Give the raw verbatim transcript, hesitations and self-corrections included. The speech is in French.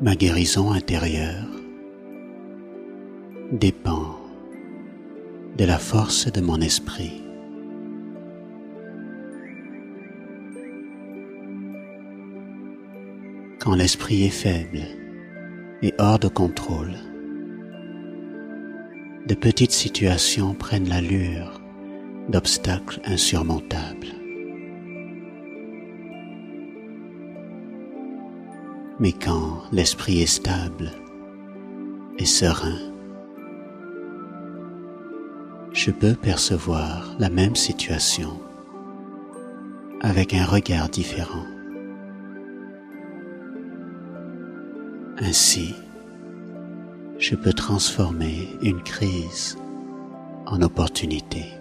Ma guérison intérieure dépend de la force de mon esprit. Quand l'esprit est faible et hors de contrôle, de petites situations prennent l'allure d'obstacles insurmontables. Mais quand l'esprit est stable et serein, je peux percevoir la même situation avec un regard différent. Ainsi, je peux transformer une crise en opportunité.